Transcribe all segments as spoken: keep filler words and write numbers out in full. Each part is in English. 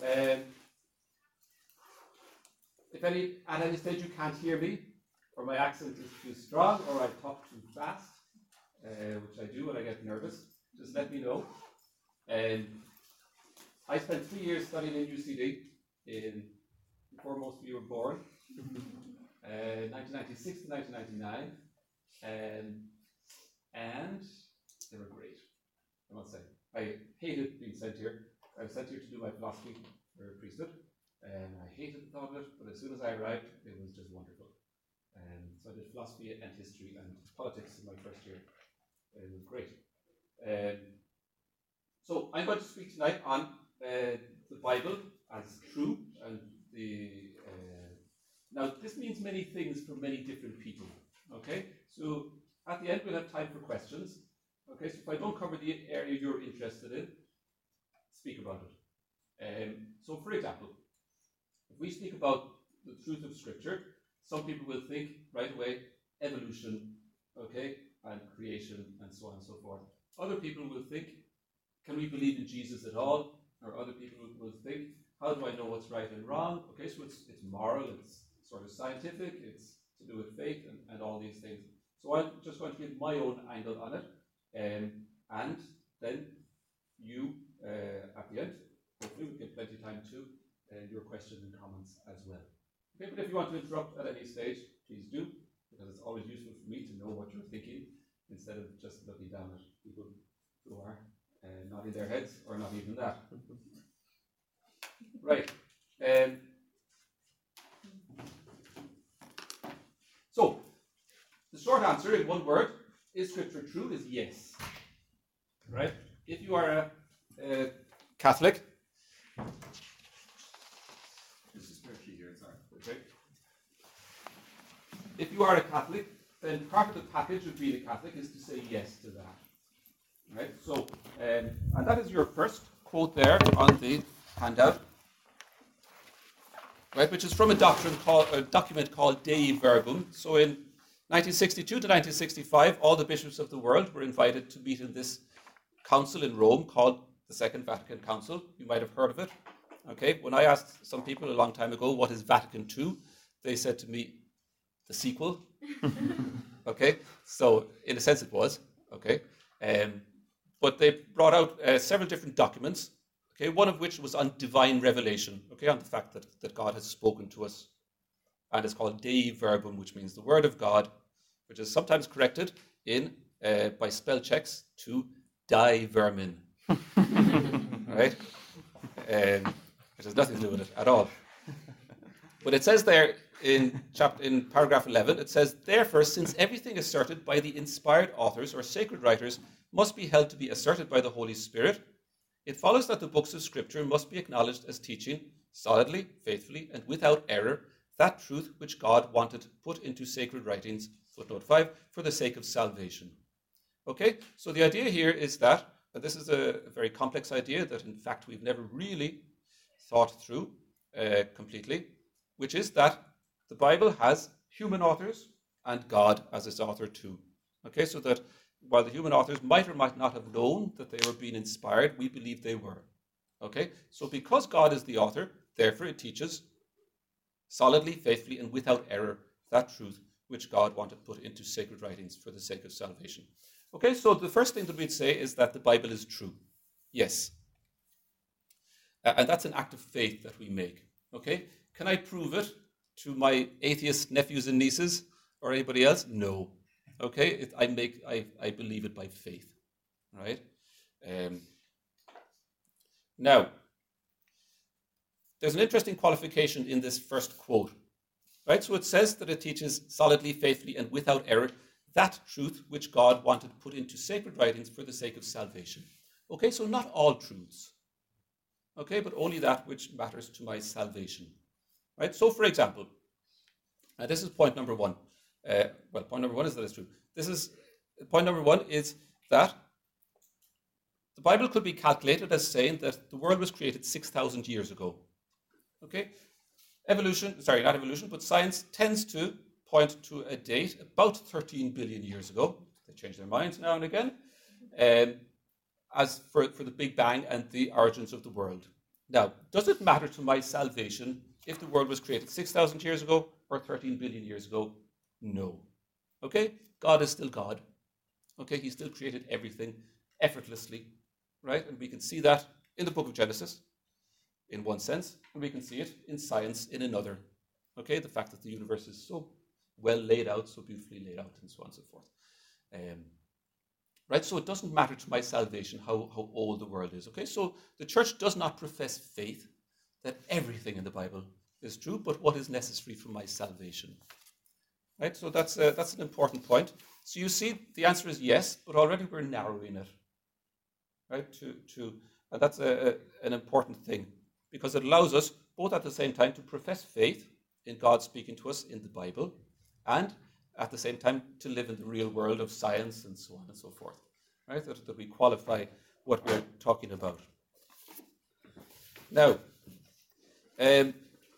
Um, if any, at any stage you can't hear me, or my accent is too strong, or I talk too fast, uh, which I do when I get nervous, just let me know. Um, I spent three years studying in U C D in, before most of you were born, uh, nineteen ninety-six to nineteen ninety-nine, um, and they were great, I must say. I hated being sent here. I was sent here to do my philosophy for priesthood, and I hated the thought of it, but as soon as I arrived, it was just wonderful. Um, so I did philosophy and history and politics in my first year. It was great. Um, so I'm going to speak tonight on uh, the Bible as true, and the uh, now this means many things for many different people. Okay, so at the end we'll have time for questions. Okay, so if I don't cover the area you're interested in, speak about it. Um, so, for example, if we speak about the truth of Scripture, some people will think right away evolution, okay, and creation, and so on and so forth. Other people will think, can we believe in Jesus at all? Or other people will think, how do I know what's right and wrong? Okay, so it's it's moral, it's sort of scientific, it's to do with faith, and, and all these things. So I'm just going to give my own angle on it, um, and then you, uh, at the end, hopefully we get plenty of time to uh, your questions and comments as well. Okay, but if you want to interrupt at any stage, please do, because it's always useful for me to know what you're thinking instead of just looking down at people who are uh, nodding their heads or not even that. Right. Um, so, the short answer in one word, is Scripture true, is yes. Right? If you are a, a Catholic, this is spiritually here, sorry. Okay. If you are a Catholic, then part of the package of being a Catholic is to say yes to that. Right? So, um, and that is your first quote there on the handout, right? Which is from a doctrine called a document called Dei Verbum. So, in nineteen sixty-two to nineteen sixty-five, all the bishops of the world were invited to meet in this council in Rome called the Second Vatican Council. You might have heard of it. Okay, when I asked some people a long time ago, what is Vatican Two? They said to me, the sequel. Okay, so in a sense it was. Okay, um, but they brought out uh, several different documents. Okay, one of which was on divine revelation. Okay, on the fact that, that God has spoken to us. And it's called Dei Verbum, which means the word of God, which is sometimes corrected in uh, by spell checks to die vermin. Right? Um, which has nothing to do with it at all. But it says there in chapter in paragraph eleven, it says, therefore, since everything asserted by the inspired authors or sacred writers must be held to be asserted by the Holy Spirit, it follows that the books of Scripture must be acknowledged as teaching solidly, faithfully, and without error that truth which God wanted put into sacred writings, footnote five, for the sake of salvation. Okay, so the idea here is that, and this is a, a very complex idea that in fact we've never really thought through uh, completely, which is that the Bible has human authors and God as its author too. Okay, so that while the human authors might or might not have known that they were being inspired, we believe they were. Okay, so because God is the author, therefore it teaches solidly, faithfully, and without error that truth which God wanted put into sacred writings for the sake of salvation. Okay, so the first thing that we'd say is that the Bible is true. Yes. Uh, and that's an act of faith that we make. Okay, can I prove it to my atheist nephews and nieces or anybody else? No. Okay, it, I make I, I believe it by faith. Right? Um, now, there's an interesting qualification in this first quote. Right? So it says that it teaches solidly, faithfully, and without error that truth which God wanted put into sacred writings for the sake of salvation. Okay, so not all truths. Okay, but only that which matters to my salvation. Right? So, for example, uh, this is point number one. Uh, well, point number one is that it's true. This is point number one is that the Bible could be calculated as saying that the world was created six thousand years ago. Okay? Evolution, sorry, not evolution, but science tends to point to a date about thirteen billion years ago. They change their minds now and again. Um, as for, for the Big Bang and the origins of the world. Now, does it matter to my salvation if the world was created six thousand years ago or thirteen billion years ago? No. Okay? God is still God. Okay? He still created everything effortlessly, right? And we can see that in the book of Genesis, in one sense, and we can see it in science in another. Okay? The fact that the universe is so well laid out, so beautifully laid out, and so on and so forth. Um, right? So it doesn't matter to my salvation how, how old the world is. Okay? So the church does not profess faith that everything in the Bible is true, but what is necessary for my salvation. Right? So that's a, that's an important point. So you see, the answer is yes, but already we're narrowing it. Right? To to and that's a, a, an important thing, because it allows us both at the same time to profess faith in God speaking to us in the Bible, and at the same time to live in the real world of science and so on and so forth. Right? That, that we qualify what we're talking about. Now, um,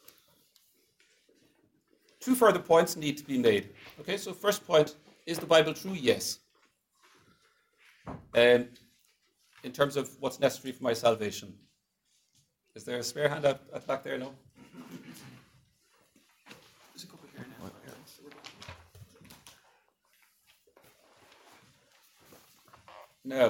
two further points need to be made. Okay, so first point, is the Bible true? Yes. Um, in terms of what's necessary for my salvation. Is there a spare hand at, at back there? No? There's a couple here now. Now,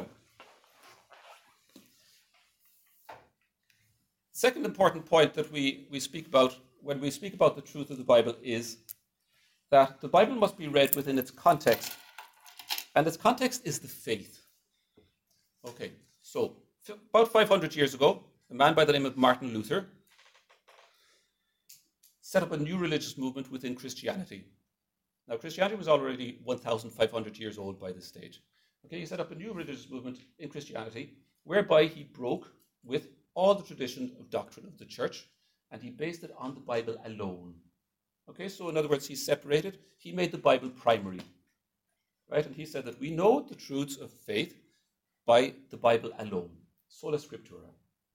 second important point that we, we speak about when we speak about the truth of the Bible is that the Bible must be read within its context, and its context is the faith. Okay, so f- about five hundred years ago, a man by the name of Martin Luther set up a new religious movement within Christianity. Now, Christianity was already one thousand five hundred years old by this stage. Okay, he set up a new religious movement in Christianity whereby he broke with all the tradition of doctrine of the church, and he based it on the Bible alone. Okay, so in other words, he separated, he made the Bible primary. Right, and he said that we know the truths of faith by the Bible alone. Sola Scriptura.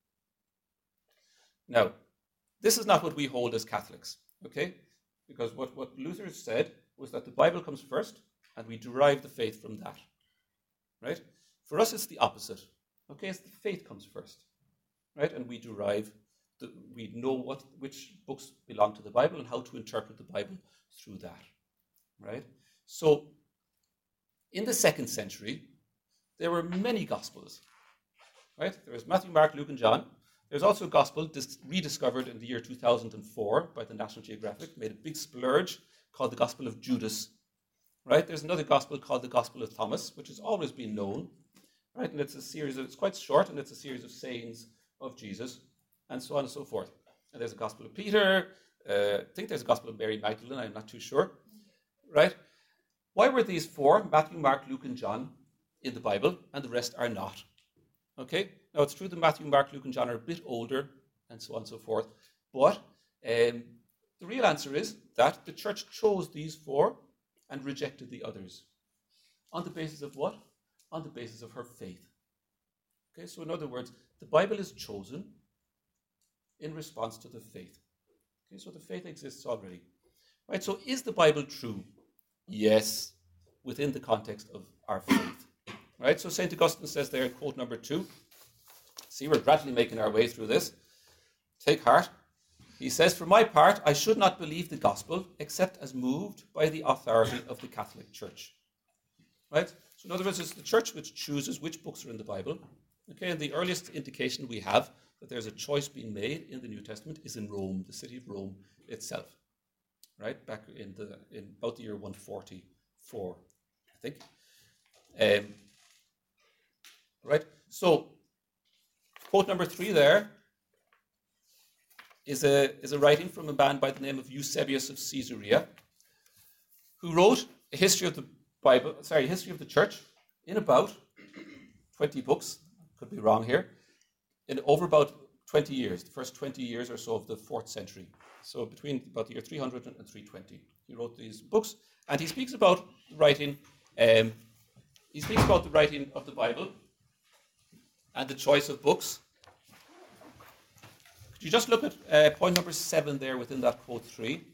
Now, this is not what we hold as Catholics, okay? Because what, what Luther said was that the Bible comes first, and we derive the faith from that. Right? For us, it's the opposite. Okay, it's the faith comes first. Right? And we derive, the, we know what which books belong to the Bible and how to interpret the Bible through that. Right? So, in the second century, there were many Gospels. Right? There was Matthew, Mark, Luke, and John. There's also a Gospel dis- rediscovered in the year two thousand four by the National Geographic, made a big splurge, called the Gospel of Judas. Right? There's another Gospel called the Gospel of Thomas, which has always been known. Right? And it's a series of, it's quite short, and it's a series of sayings of Jesus, and so on and so forth. And there's a Gospel of Peter. Uh, I think there's a Gospel of Mary Magdalene. I'm not too sure. Right? Why were these four, Matthew, Mark, Luke, and John, in the Bible, and the rest are not? Okay? Now, it's true that Matthew, Mark, Luke, and John are a bit older, and so on and so forth. But um, the real answer is that the church chose these four and rejected the others. On the basis of what? On the basis of her faith. Okay, so in other words, the Bible is chosen in response to the faith. Okay, so the faith exists already. Right, so is the Bible true? Yes, within the context of our faith. Right, so Saint Augustine says there in quote number two, see, we're gradually making our way through this. Take heart. He says, for my part, I should not believe the gospel except as moved by the authority of the Catholic Church. Right? So in other words, it's the church which chooses which books are in the Bible. Okay, and the earliest indication we have that there's a choice being made in the New Testament is in Rome, the city of Rome itself. Right? Back in the in about the year one forty-four, I think. Um, right? So quote number three there is a, is a writing from a man by the name of Eusebius of Caesarea, who wrote a history of the Bible, sorry, history of the church in about twenty books, could be wrong here, in over about twenty years, the first twenty years or so of the fourth century. So between about the year three hundred and three twenty, he wrote these books, and he speaks about the writing, um, he speaks about the writing of the Bible and the choice of books. Could you just look at uh, point number seven there within that quote three?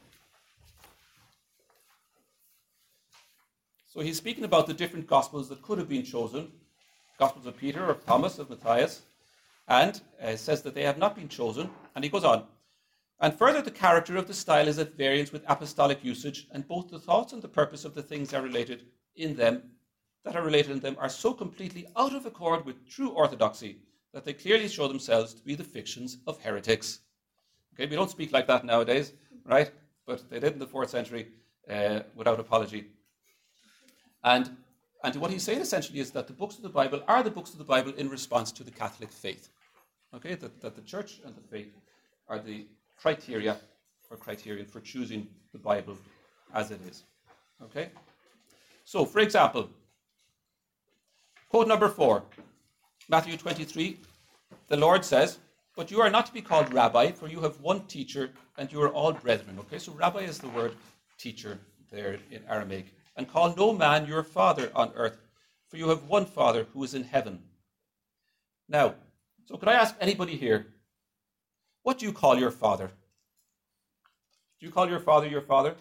So he's speaking about the different Gospels that could have been chosen. Gospels of Peter, of Thomas, of Matthias. And uh, says that they have not been chosen. And he goes on. And further, the character of the style is at variance with apostolic usage, and both the thoughts and the purpose of the things are related in them, that are related in them, are so completely out of accord with true orthodoxy that they clearly show themselves to be the fictions of heretics. Okay, we don't speak like that nowadays, right? But they did in the fourth century uh, without apology. And, and what he's saying essentially is that the books of the Bible are the books of the Bible in response to the Catholic faith. Okay, that, that the church and the faith are the criteria or criterion for choosing the Bible as it is. Okay? So, for example, quote number four, Matthew twenty-three, the Lord says, "But you are not to be called rabbi, for you have one teacher, and you are all brethren." Okay, so rabbi is the word teacher there in Aramaic. "And call no man your father on earth, for you have one Father who is in heaven." Now, so could I ask anybody here, what do you call your father? Do you call your father your father?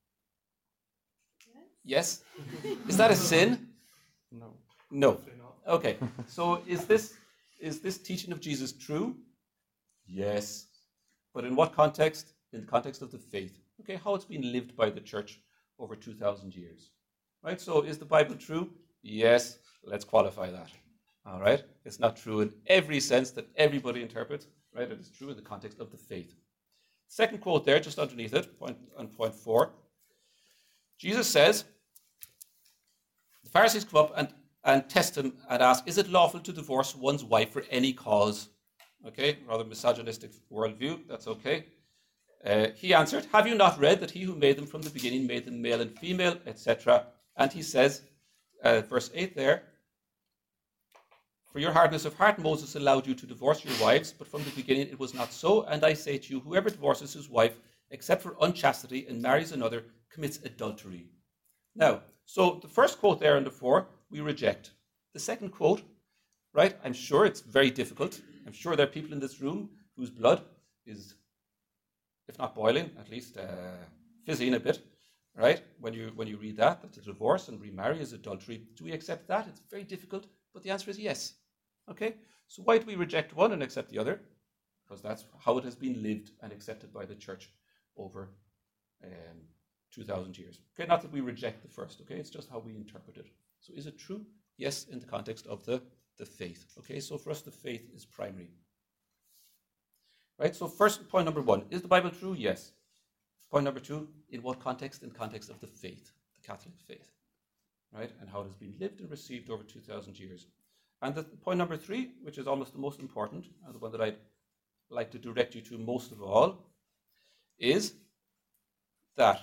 Yes? Yes? Is that a sin? No. No. Okay. So is this is this teaching of Jesus true? Yes. But in what context? In the context of the faith. Okay, how it's been lived by the church over two thousand years. Right? So is the Bible true? Yes. Let's qualify that. All right? It's not true in every sense that everybody interprets. Right? It is true in the context of the faith. Second quote there, just underneath it, point, on point four. Jesus says, the Pharisees come up and, and test him and ask, is it lawful to divorce one's wife for any cause? Okay, rather misogynistic worldview, that's okay. Uh, he answered, have you not read that he who made them from the beginning made them male and female, et cetera? And he says, uh, verse eight there, for your hardness of heart, Moses allowed you to divorce your wives, but from the beginning it was not so. And I say to you, whoever divorces his wife, except for unchastity, and marries another, commits adultery. Now, so the first quote there in the four, we reject. The second quote, right, I'm sure it's very difficult. I'm sure there are people in this room whose blood is, if not boiling, at least uh, fizzing a bit, right? When you when you read that, that to divorce and remarry is adultery. Do we accept that? It's very difficult, but the answer is yes. Okay, so why do we reject one and accept the other? Because that's how it has been lived and accepted by the church over um, two thousand years. Okay, not that we reject the first, okay, it's just how we interpret it. So is it true? Yes, in the context of the, the faith. Okay, so for us the faith is primary. Right, so first point number one, is the Bible true? Yes. Point number two, in what context? In context of the faith, the Catholic faith. Right, and how it has been lived and received over two thousand years. And the point number three, which is almost the most important, and the one that I'd like to direct you to most of all, is that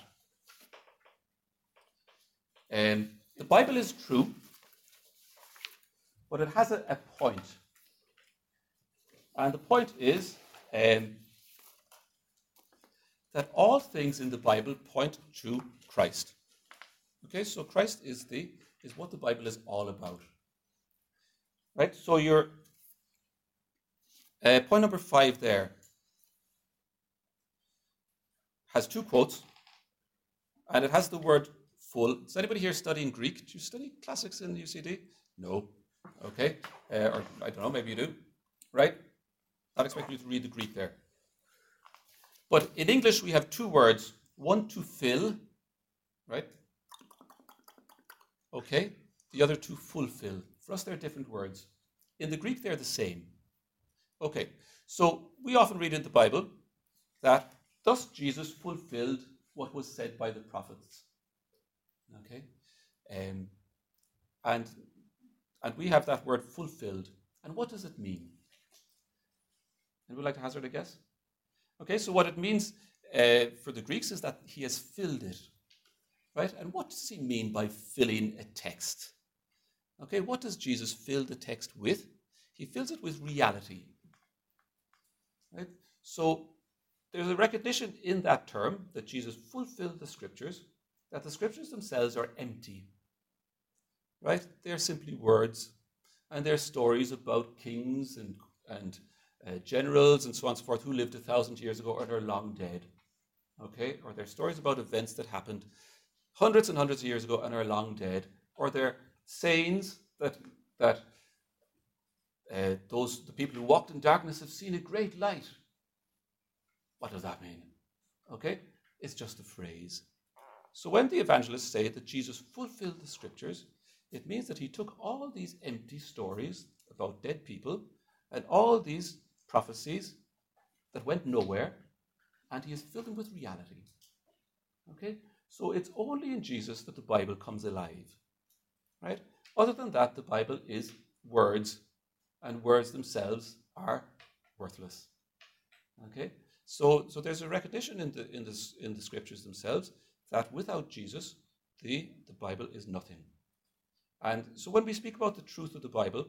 um, the Bible is true, but it has a, a point. And the point is um, that all things in the Bible point to Christ. Okay, so Christ is the is what the Bible is all about. Right, so your uh, point number five there has two quotes, and it has the word full. Is anybody here studying Greek? Do you study classics in U C D? No. Okay, uh, or I don't know, maybe you do. Right? Not expecting you to read the Greek there. But in English we have two words, one to fill, right? Okay, the other to fulfill. For us, they're different words. In the Greek, they're the same. Okay, so we often read in the Bible that thus Jesus fulfilled what was said by the prophets. Okay, um, and and we have that word fulfilled. And what does it mean? And would like to hazard a guess? Okay, so what it means uh, for the Greeks is that he has filled it, right? And what does he mean by filling a text? Okay, what does Jesus fill the text with? He fills it with reality. Right? So there's a recognition in that term that Jesus fulfilled the scriptures, that the scriptures themselves are empty. Right? They're simply words, and they're stories about kings and, and uh, generals and so on and so forth who lived a thousand years ago or they're long dead. Okay? Or they're stories about events that happened hundreds and hundreds of years ago and are long dead. Or they're sayings that that uh, those the people who walked in darkness have seen a great light. What does that mean? Okay, it's just a phrase. So when the evangelists say that Jesus fulfilled the scriptures, it means that he took all these empty stories about dead people and all these prophecies that went nowhere, and he has filled them with reality. Okay? So it's only in Jesus that the Bible comes alive. Right? Other than that, the Bible is words, and words themselves are worthless. Okay? So, so there's a recognition in the in the in the scriptures themselves that without Jesus, the, the Bible is nothing. And so when we speak about the truth of the Bible,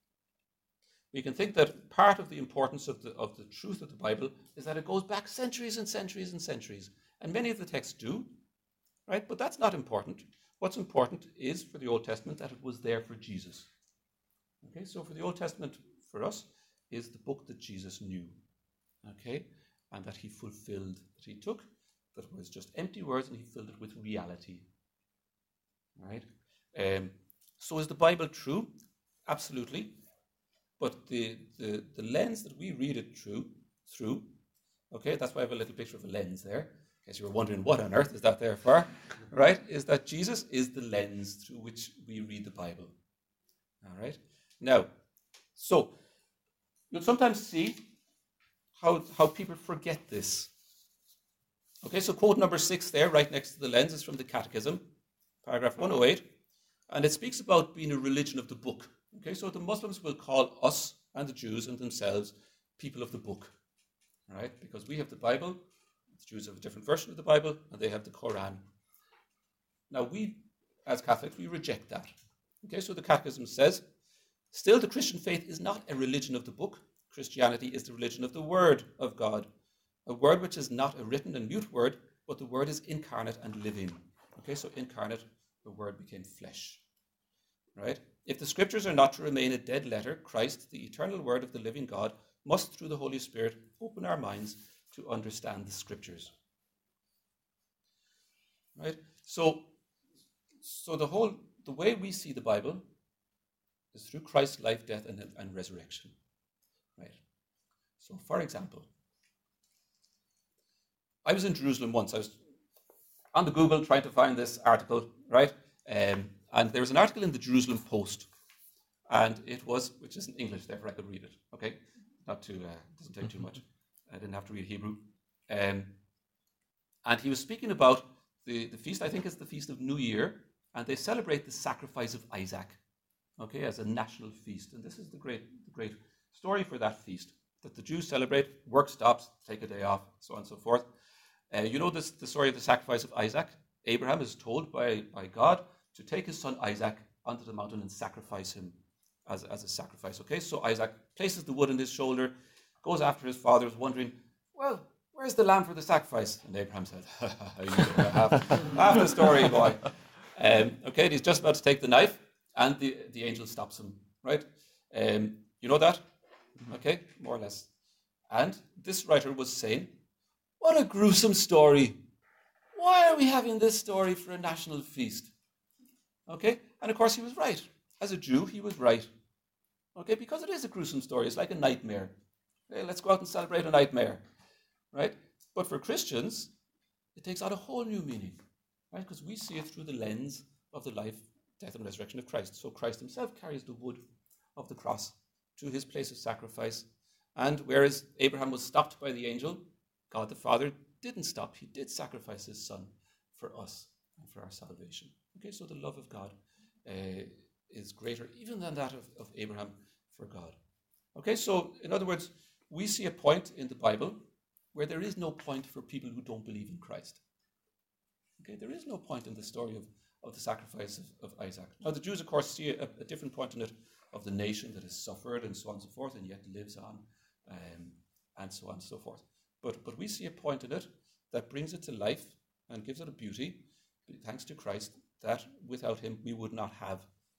we can think that part of the importance of the of the truth of the Bible is that it goes back centuries and centuries and centuries. And many of the texts do, right? But that's not important. What's important is for the Old Testament that it was there for Jesus. Okay, so for the Old Testament, for us, is the book that Jesus knew. Okay, and that he fulfilled, that he took, that was just empty words, and he filled it with reality. Right? Um, so is the Bible true? Absolutely. But the, the, the lens that we read it through, through, okay, that's why I have a little picture of a lens there, in case you were wondering what on earth is that there for, right, is that Jesus is the lens through which we read the Bible. All right? Now, so, you'll sometimes see how, how people forget this. Okay, so quote number six there, right next to the lens, is from the Catechism, paragraph one oh eight, and it speaks about being a religion of the book. Okay, so the Muslims will call us and the Jews and themselves people of the book, right? Because we have the Bible, the Jews have a different version of the Bible, and they have the Quran. Now we, as Catholics, we reject that. Okay, so the Catechism says, still the Christian faith is not a religion of the book. Christianity is the religion of the Word of God, a word which is not a written and mute word, but the Word is incarnate and living. Okay, so incarnate, the Word became flesh, right? If the scriptures are not to remain a dead letter, Christ, the eternal Word of the living God, must, through the Holy Spirit, open our minds to understand the scriptures. Right? So, so the whole, the way we see the Bible is through Christ's life, death, and, and resurrection. Right? So, for example, I was in Jerusalem once. I was on the Google trying to find this article, right? Um, and there was an article in the Jerusalem Post, and it was, which is in English, therefore I could read it, okay? Not too, uh, doesn't take too much. I didn't have to read Hebrew. Um, and he was speaking about the, the feast, I think it's the Feast of New Year, and they celebrate the sacrifice of Isaac, okay, as a national feast. And this is the great, the great story for that feast, that the Jews celebrate, work stops, take a day off, so on and so forth. Uh, you know this, the story of the sacrifice of Isaac? Abraham is told by, by God to take his son Isaac onto the mountain and sacrifice him as, as a sacrifice. Okay, so Isaac places the wood on his shoulder, goes after his father, is wondering, well, where's the lamb for the sacrifice? And Abraham said, you know, half, half the story, boy. Um, okay, and he's just about to take the knife, and the, the angel stops him, right? Um, you know that? Okay, more or less. And this writer was saying, what a gruesome story. Why are we having this story for a national feast? Okay, and of course he was right. As a Jew, he was right. Okay, because it is a gruesome story. It's like a nightmare. Okay, let's go out and celebrate a nightmare, right? But for Christians, it takes on a whole new meaning, right? Because we see it through the lens of the life, death, and resurrection of Christ. So Christ himself carries the wood of the cross to his place of sacrifice. And whereas Abraham was stopped by the angel, God the Father didn't stop. He did sacrifice his son for us and for our salvation. Okay, so the love of God uh, is greater even than that of, of Abraham for God. Okay, so in other words, we see a point in the Bible where there is no point for people who don't believe in Christ. Okay, there is no point in the story of, of the sacrifice of, of Isaac. Now, the Jews, of course, see a, a different point in it of the nation that has suffered and so on and so forth, and yet lives on, um, and so on and so forth. But, but we see a point in it that brings it to life and gives it a beauty, thanks to Christ, that without him we would not have.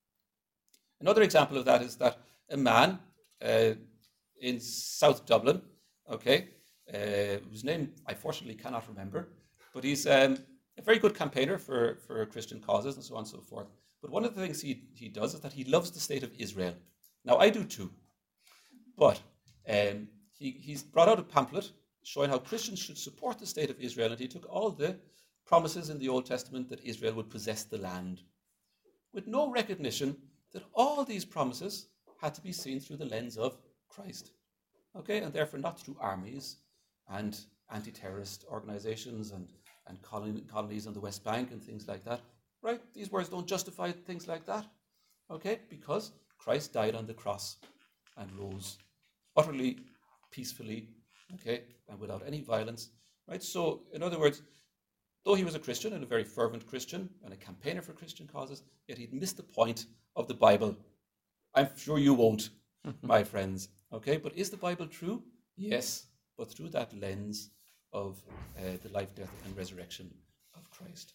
Another example of that is that a man uh, in South Dublin, okay, uh, whose name I fortunately cannot remember, but he's um, a very good campaigner for, for Christian causes and so on and so forth. But one of the things he, he does is that he loves the state of Israel. Now, I do too. But um, he, he's brought out a pamphlet showing how Christians should support the state of Israel, and he took all the promises in the Old Testament that Israel would possess the land, with no recognition that all these promises had to be seen through the lens of Christ. Okay, and therefore not through armies and anti-terrorist organizations and, and colon- colonies on the West Bank and things like that. Right? These words don't justify things like that. Okay, because Christ died on the cross and rose utterly peacefully, okay, and without any violence. Right? So, in other words, though he was a Christian and a very fervent Christian and a campaigner for Christian causes, yet he'd missed the point of the Bible. I'm sure you won't, my friends. Okay, but is the Bible true? Yes, but through that lens of uh, the life, death, and resurrection of Christ.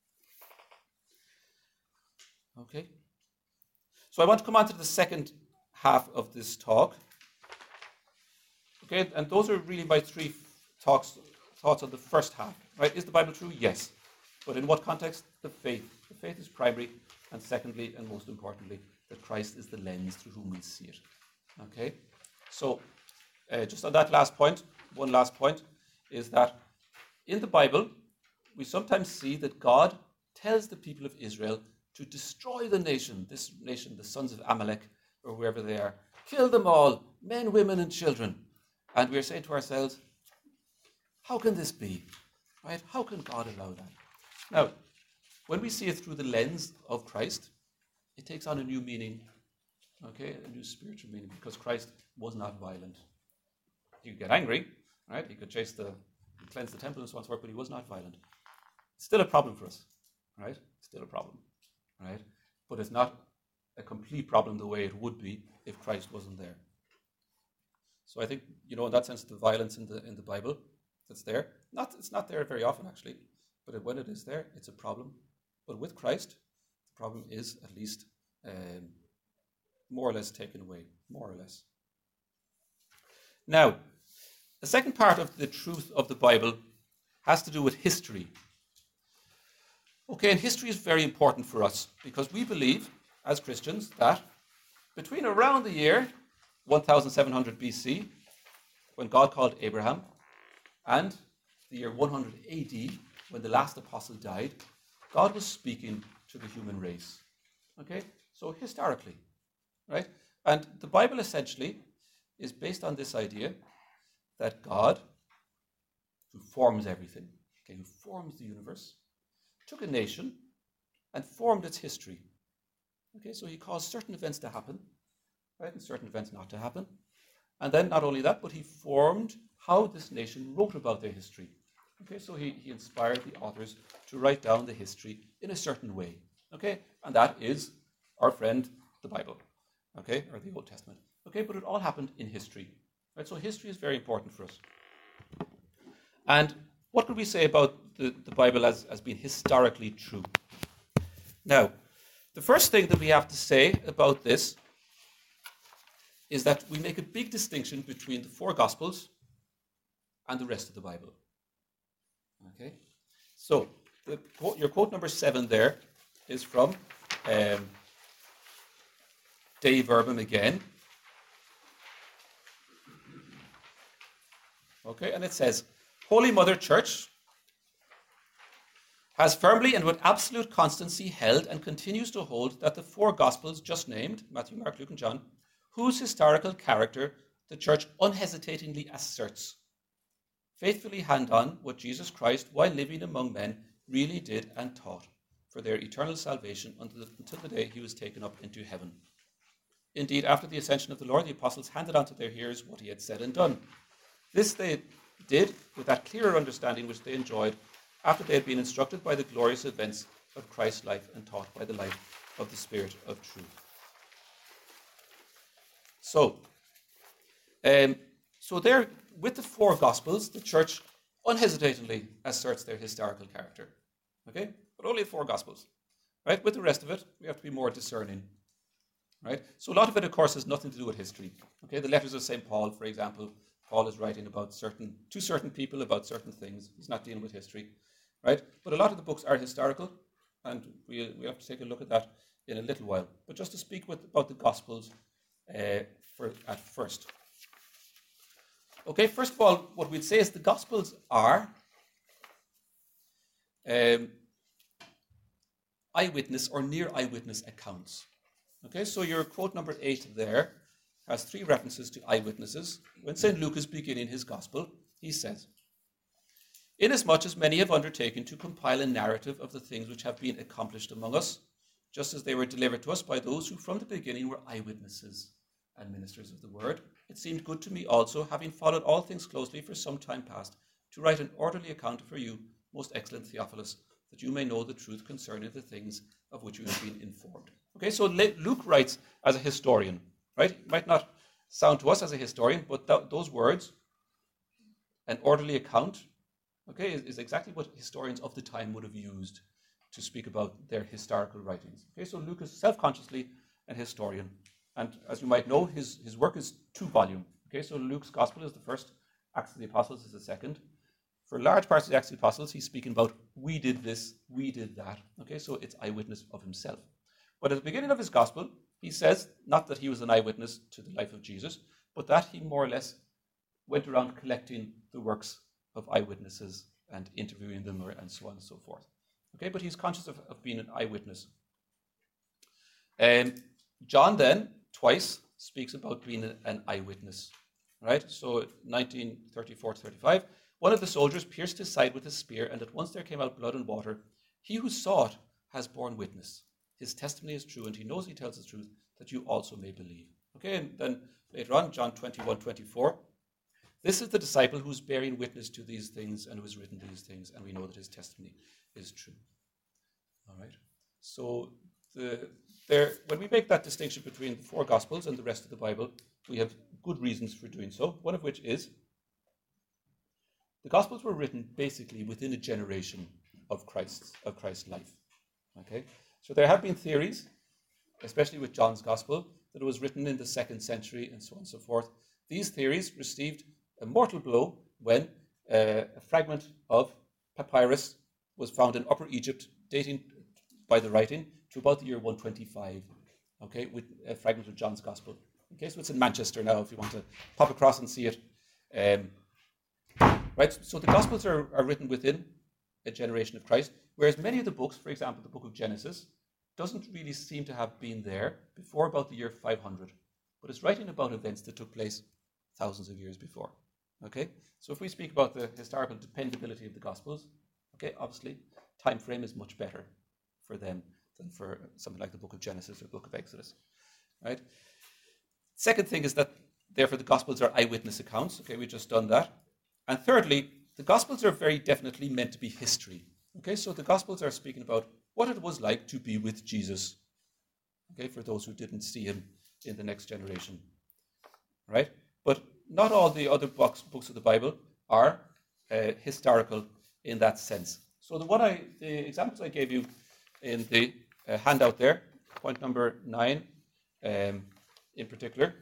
Okay, so I want to come on to the second half of this talk. Okay, and those are really my three talks, thoughts on the first half. Right? Is the Bible true? Yes. But in what context? The faith. The faith is primary, and secondly, and most importantly, that Christ is the lens through whom we see it. Okay? So, uh, just on that last point, one last point, is that in the Bible, we sometimes see that God tells the people of Israel to destroy the nation, this nation, the sons of Amalek, or wherever they are. Kill them all, men, women, and children. And we're saying to ourselves, how can this be? Right? How can God allow that? Now, when we see it through the lens of Christ, it takes on a new meaning, okay, a new spiritual meaning, because Christ was not violent. He could get angry, right? He could chase the, cleanse the temple and so on and so forth, but he was not violent. It's still a problem for us, right? Still a problem, right? But it's not a complete problem the way it would be if Christ wasn't there. So I think, you know, in that sense, the violence in the in the Bible that's there, not it's not there very often actually, but when it is there, it's a problem. But with Christ, the problem is at least um, more or less taken away, more or less. Now, the second part of the truth of the Bible has to do with history. Okay, and history is very important for us because we believe, as Christians, that between around the year seventeen hundred B C, when God called Abraham, and the year one hundred A D, when the last apostle died, God was speaking to the human race. Okay, so historically, right? And the Bible essentially is based on this idea that God, who forms everything, okay, who forms the universe, took a nation and formed its history. Okay, so he caused certain events to happen, right, and certain events not to happen. And then not only that, but he formed how this nation wrote about their history. Okay, so he, he inspired the authors to write down the history in a certain way. Okay, and that is our friend, the Bible, okay, or the Old Testament. Okay, but it all happened in history. Right, so history is very important for us. And what could we say about the, the Bible as, as being historically true? Now, the first thing that we have to say about this is that we make a big distinction between the four Gospels and the rest of the Bible. Okay? So, the, your quote number seven there is from um, Dei Verbum again. Okay, and it says, Holy Mother Church has firmly and with absolute constancy held and continues to hold that the four Gospels just named, Matthew, Mark, Luke, and John, whose historical character the Church unhesitatingly asserts, faithfully hand on what Jesus Christ, while living among men, really did and taught for their eternal salvation until the, until the day he was taken up into heaven. Indeed, after the ascension of the Lord, the apostles handed on to their hearers what he had said and done. This they did with that clearer understanding which they enjoyed after they had been instructed by the glorious events of Christ's life and taught by the light of the Spirit of truth. So, um, so there, with the four Gospels, the Church unhesitatingly asserts their historical character. Okay? But only the four Gospels. Right? With the rest of it, we have to be more discerning. Right? So a lot of it, of course, has nothing to do with history. Okay? The letters of Saint Paul, for example, Paul is writing about certain, to certain people about certain things. He's not dealing with history. Right? But a lot of the books are historical, and we we have to take a look at that in a little while. But just to speak with, about the Gospels uh, for, at first. Okay, first of all, what we'd say is the Gospels are um, eyewitness or near eyewitness accounts. Okay, so your quote number eight there has three references to eyewitnesses. When Saint Luke is beginning his Gospel, he says, "Inasmuch as many have undertaken to compile a narrative of the things which have been accomplished among us, just as they were delivered to us by those who from the beginning were eyewitnesses and ministers of the word, it seemed good to me also, having followed all things closely for some time past, to write an orderly account for you, most excellent Theophilus, that you may know the truth concerning the things of which you have been informed." Okay, so Luke writes as a historian, right? It might not sound to us as a historian, but th- those words, an orderly account, okay, is, is exactly what historians of the time would have used to speak about their historical writings. Okay, so Luke is self-consciously an historian. And as you might know, his, his work is two-volume. Okay, so Luke's Gospel is the first, Acts of the Apostles is the second. For large parts of the Acts of the Apostles, he's speaking about, we did this, we did that. Okay, so it's eyewitness of himself. But at the beginning of his Gospel, he says, not that he was an eyewitness to the life of Jesus, but that he more or less went around collecting the works of eyewitnesses and interviewing them or, and so on and so forth. Okay, but he's conscious of, of being an eyewitness. Um, John then, twice, speaks about being a, an eyewitness. Right? So nineteen thirty-four to thirty-five, one of the soldiers pierced his side with a spear, and at once there came out blood and water. He who saw it has borne witness. His testimony is true, and he knows he tells the truth, that you also may believe. Okay, and then later on, John twenty-one, twenty-four. This is the disciple who is bearing witness to these things and who has written these things, and we know that his testimony is true. All right. So the, there, when we make that distinction between the four Gospels and the rest of the Bible, we have good reasons for doing so, one of which is the Gospels were written basically within a generation of Christ's, of Christ's life. Okay? So there have been theories, especially with John's Gospel, that it was written in the second century and so on and so forth. These theories received a mortal blow when uh, a fragment of papyrus was found in Upper Egypt, dating by the writing to about the year one twenty-five, okay, with a fragment of John's Gospel. Okay, so it's in Manchester now if you want to pop across and see it. Um, right, so the Gospels are, are written within a generation of Christ, whereas many of the books, for example, the book of Genesis, doesn't really seem to have been there before about the year five hundred, but it's writing about events that took place thousands of years before. Okay, so if we speak about the historical dependability of the Gospels, okay, obviously time frame is much better for them than for something like the book of Genesis or the book of Exodus, right? Second thing is that therefore the Gospels are eyewitness accounts. Okay, we've just done that. And thirdly, the Gospels are very definitely meant to be history. Okay, so the Gospels are speaking about what it was like to be with Jesus. Okay, for those who didn't see him in the next generation, right? But not all the other books, books of the Bible are uh, historical in that sense. So the one I, the examples I gave you in the uh, handout there, point number nine um, in particular.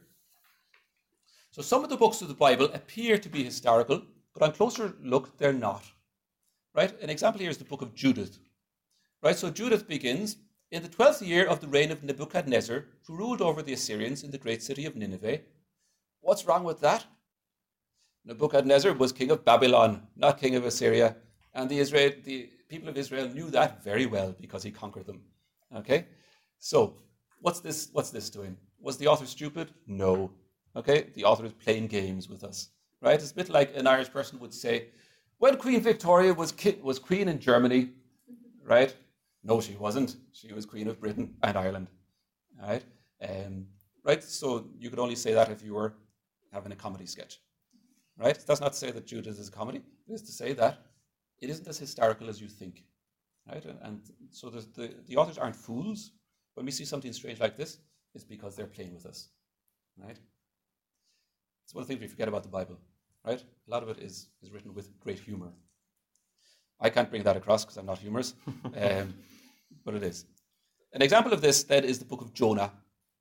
So some of the books of the Bible appear to be historical, but on closer look, they're not. Right? An example here is the book of Judith. Right? So Judith begins, in the twelfth year of the reign of Nebuchadnezzar, who ruled over the Assyrians in the great city of Nineveh. What's wrong with that? Nebuchadnezzar was king of Babylon, not king of Assyria. And the, Israel, the people of Israel knew that very well because he conquered them. Okay? So, what's this, what's this doing? Was the author stupid? No. Okay? The author is playing games with us. Right? It's a bit like an Irish person would say, when Queen Victoria was, ki- was queen in Germany, right? No, she wasn't. She was queen of Britain and Ireland. Right? Um, right? So, you could only say that if you were having a comedy sketch. Right? That's not to say that Judith is a comedy. It is to say that it isn't as historical as you think. Right? And, and so the, the, the authors aren't fools. When we see something strange like this, it's because they're playing with us. Right? It's one of the things we forget about the Bible. Right? A lot of it is, is written with great humor. I can't bring that across because I'm not humorous, um, but it is. An example of this then is the book of Jonah.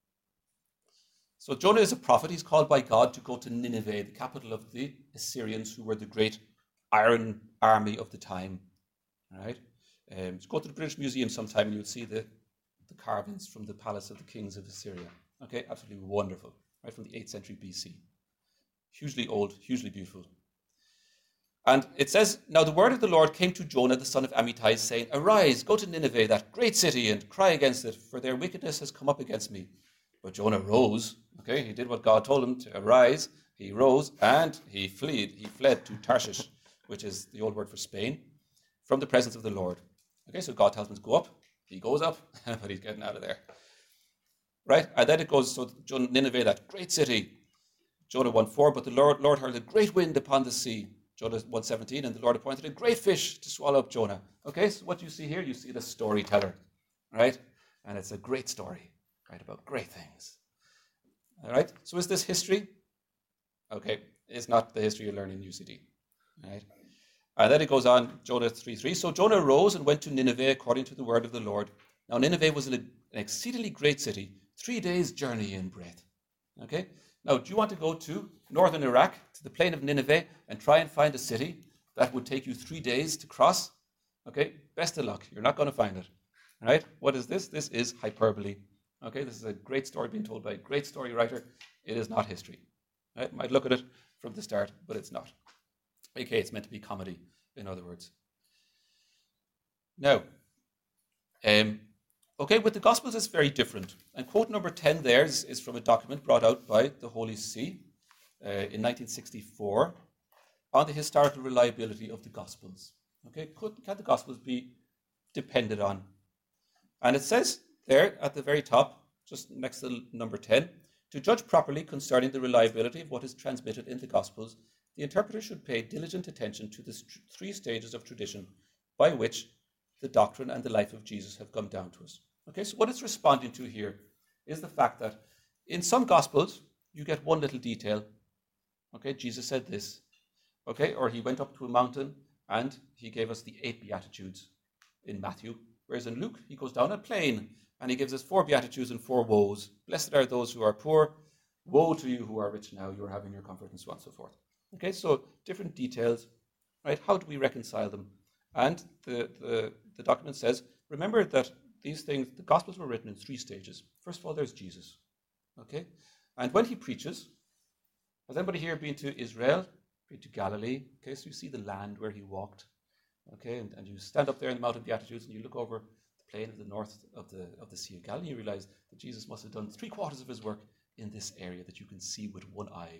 So Jonah is a prophet. He's called by God to go to Nineveh, the capital of the Assyrians, who were the great iron army of the time. All right? Um, just go to the British Museum sometime and you'll see the, the carvings from the palace of the kings of Assyria. Okay, absolutely wonderful, right, from the eighth century B C. hugely old, hugely beautiful. And it says, now the word of the Lord came to Jonah, the son of Amittai, saying, arise, go to Nineveh, that great city, and cry against it, for their wickedness has come up against me. But Jonah rose. Okay, he did what God told him to arise. He rose and he fled. He fled to Tarshish, which is the old word for Spain, from the presence of the Lord. Okay, so God tells him to go up. He goes up, but he's getting out of there. Right? And then it goes, so Nineveh, that great city. Jonah one four, but the Lord, Lord hurled a great wind upon the sea. Jonah one seventeen, and the Lord appointed a great fish to swallow up Jonah. Okay, so what you see here, you see the storyteller, right? And it's a great story, right, about great things. All right, so is this history? Okay, it's not the history you learn in U C D, right? And then it goes on, Jonah three three. So Jonah rose and went to Nineveh according to the word of the Lord. Now Nineveh was an exceedingly great city, three days' journey in breadth. Okay, now do you want to go to northern Iraq, to the plain of Nineveh, and try and find a city that would take you three days to cross? Okay, best of luck. You're not going to find it. All right, what is this? This is hyperbole. Okay, this is a great story being told by a great story writer. It is not history. Right? Might look at it from the start, but it's not. Okay, it's meant to be comedy, in other words. Now, um, okay, with the Gospels it's very different. And quote number ten there is, is from a document brought out by the Holy See uh, in nineteen sixty-four on the historical reliability of the Gospels. Okay, could, can the Gospels be depended on? And it says there at the very top, just next to number ten, to judge properly concerning the reliability of what is transmitted in the Gospels, the interpreter should pay diligent attention to the st- three stages of tradition by which the doctrine and the life of Jesus have come down to us. Okay, so what it's responding to here is the fact that in some Gospels, you get one little detail. Okay, Jesus said this. Okay, or he went up to a mountain and he gave us the eight Beatitudes in Matthew. Whereas in Luke, he goes down a plain and he gives us four Beatitudes and four woes. Blessed are those who are poor. Woe to you who are rich now. You are having your comfort, and so on and so forth. Okay, so different details. Right? How do we reconcile them? And the, the, the document says, remember that these things, the Gospels were written in three stages. First of all, there's Jesus. Okay? And when he preaches, has anybody here been to Israel, been to Galilee? Okay, so you see the land where he walked. Okay, and, and you stand up there in the Mount of Beatitudes and you look over the plain of the north of the of the Sea of Galilee, and you realize that Jesus must have done three quarters of his work in this area that you can see with one eye.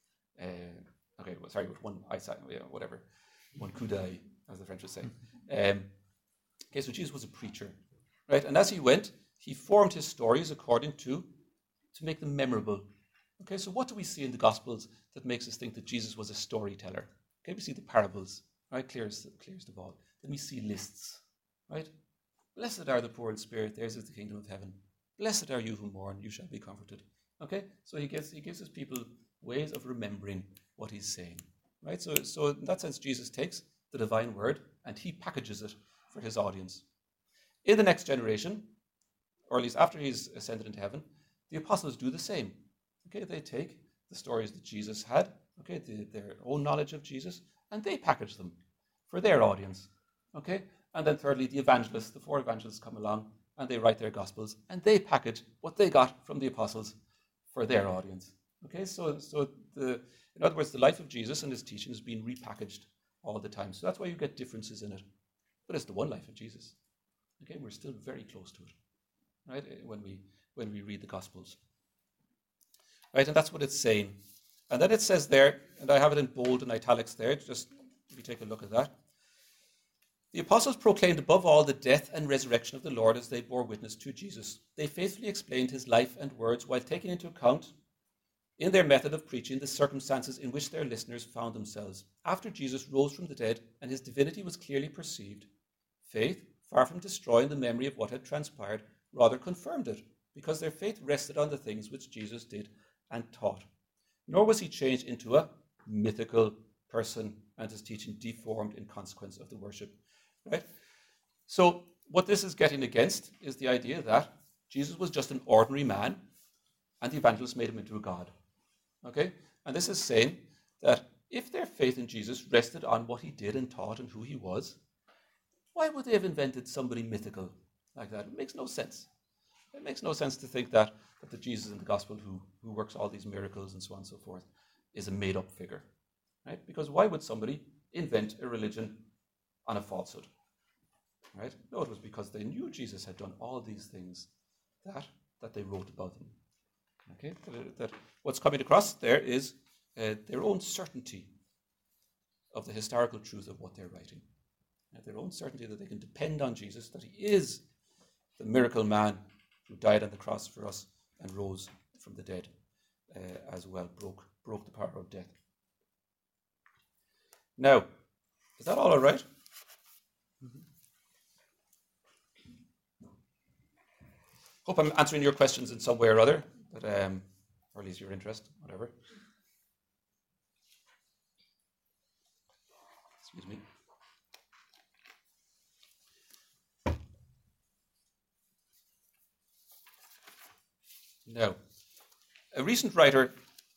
Uh, okay, well, sorry, with one eyesight, yeah, whatever. One coup d'œil, as the French would say. Um, okay, so Jesus was a preacher, right? And as he went, he formed his stories according to, to make them memorable. Okay, so what do we see in the Gospels that makes us think that Jesus was a storyteller? Okay, we see the parables, right? Clearest, clearest of all. Then we see lists, right? Blessed are the poor in spirit, theirs is the kingdom of heaven. Blessed are you who mourn, you shall be comforted. Okay, so he gives he gives his people ways of remembering what he's saying, right? So, so in that sense, Jesus takes the divine word and he packages it for his audience. In the next generation, or at least after he's ascended into heaven, the apostles do the same. Okay, they take the stories that Jesus had, okay, the, their own knowledge of Jesus, and they package them for their audience. Okay, and then thirdly, the evangelists, the four evangelists come along and they write their gospels and they package what they got from the apostles for their audience. Okay, so so the in other words, the life of Jesus and his teaching is being repackaged all the time. So that's why you get differences in it. But it's the one life of Jesus. Okay, we're still very close to it, right? When we when we read the Gospels, right? And that's what it's saying. And then it says there, and I have it in bold and italics there. Just if you take a look at that. The apostles proclaimed above all the death and resurrection of the Lord as they bore witness to Jesus. They faithfully explained his life and words while taking into account in their method of preaching the circumstances in which their listeners found themselves. After Jesus rose from the dead and his divinity was clearly perceived, faith, far from destroying the memory of what had transpired, rather confirmed it, because their faith rested on the things which Jesus did and taught. Nor was he changed into a mythical person and his teaching deformed in consequence of the worship. Right? So what this is getting against is the idea that Jesus was just an ordinary man and the evangelists made him into a god. Okay? And this is saying that if their faith in Jesus rested on what he did and taught and who he was, why would they have invented somebody mythical like that? It makes no sense. It makes no sense to think that, that the Jesus in the gospel who, who works all these miracles and so on and so forth, is a made-up figure, right? Because why would somebody invent a religion on a falsehood, right? No, it was because they knew Jesus had done all these things that that they wrote about him. Okay, that, that what's coming across there is uh, their own certainty of the historical truth of what they're writing, uh, their own certainty that they can depend on Jesus, that he is the miracle man who died on the cross for us and rose from the dead uh, as well, broke broke the power of death. Now, is that all all right? Mm-hmm. Hope I'm answering your questions in some way or other, but um, or at least your interest, whatever. Excuse me. Now, a recent writer,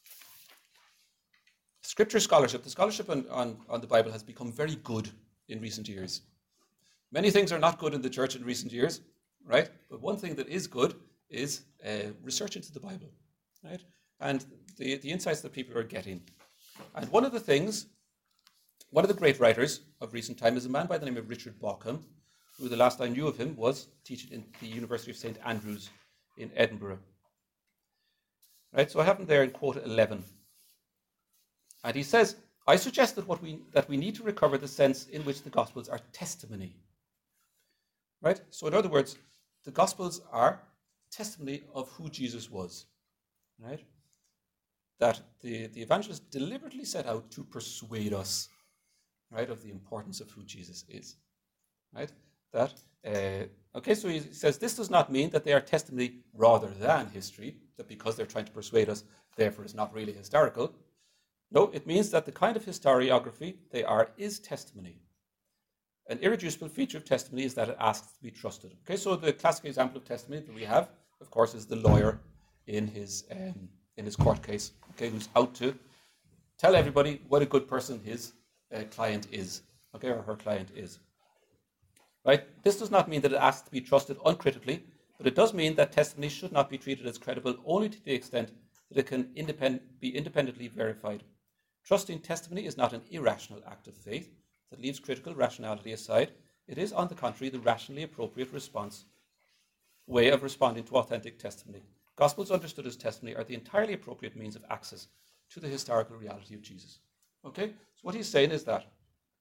scripture scholarship, the scholarship on, on, on the Bible has become very good in recent years. Many things are not good in the church in recent years, right? But one thing that is good is uh, research into the Bible, right? And the, the insights that people are getting. And one of the things, one of the great writers of recent time is a man by the name of Richard Bauckham, who the last I knew of him was teaching in the University of Saint Andrews in Edinburgh. Right, so I have him there in quote eleven. And he says, I suggest that what we that we need to recover the sense in which the Gospels are testimony. Right? So in other words, the Gospels are testimony of who Jesus was. Right? That the, the evangelist deliberately set out to persuade us, right, of the importance of who Jesus is. Right? That uh, okay, so he says this does not mean that they are testimony rather than history, that because they're trying to persuade us, therefore it's not really historical. No, it means that the kind of historiography they are is testimony. An irreducible feature of testimony is that it asks to be trusted. Okay, so the classic example of testimony that we have, of course, is the lawyer in his um, in his court case, okay, who's out to tell everybody what a good person his uh, client is, okay, or her client is. Right? This does not mean that it asks to be trusted uncritically, but it does mean that testimony should not be treated as credible only to the extent that it can independ- be independently verified. Trusting testimony is not an irrational act of faith that leaves critical rationality aside. It is, on the contrary, the rationally appropriate response, way of responding to authentic testimony. Gospels understood as testimony are the entirely appropriate means of access to the historical reality of Jesus. Okay? So what he's saying is that,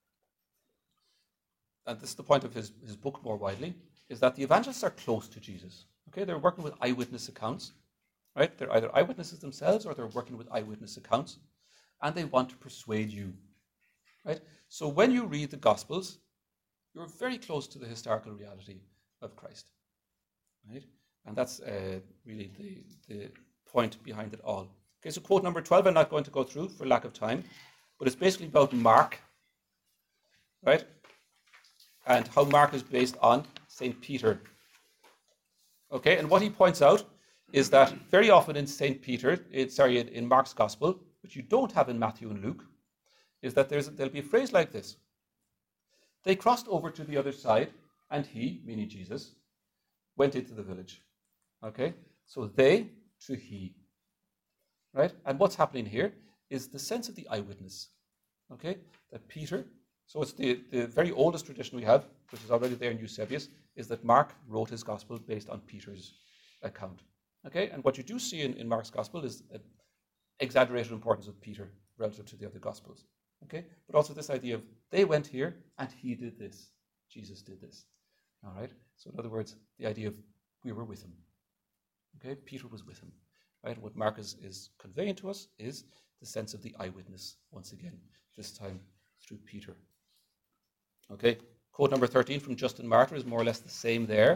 and this is the point of his, his book more widely, is that the evangelists are close to Jesus. Okay, they're working with eyewitness accounts, right? They're either eyewitnesses themselves or they're working with eyewitness accounts, and they want to persuade you, right? So when you read the Gospels, you're very close to the historical reality of Christ, right? And that's uh, really the, the point behind it all. Okay, so quote number twelve, I'm not going to go through for lack of time, but it's basically about Mark, right? And how Mark is based on Saint Peter. Okay, and what he points out is that very often in Saint Peter, it, sorry, in, in Mark's Gospel, which you don't have in Matthew and Luke, is that there's there'll be a phrase like this. They crossed over to the other side, and he, meaning Jesus, went into the village. Okay, so they to he. Right, and what's happening here is the sense of the eyewitness. Okay, that Peter. So it's the, the very oldest tradition we have, which is already there in Eusebius, is that Mark wrote his gospel based on Peter's account. Okay, and what you do see in, in Mark's gospel is an exaggerated importance of Peter relative to the other gospels. Okay, but also this idea of they went here and he did this. Jesus did this. All right, so in other words, the idea of we were with him. Okay, Peter was with him. Right, what Mark is, is conveying to us is the sense of the eyewitness, once again, this time through Peter. Okay, quote number thirteen from Justin Martyr is more or less the same there.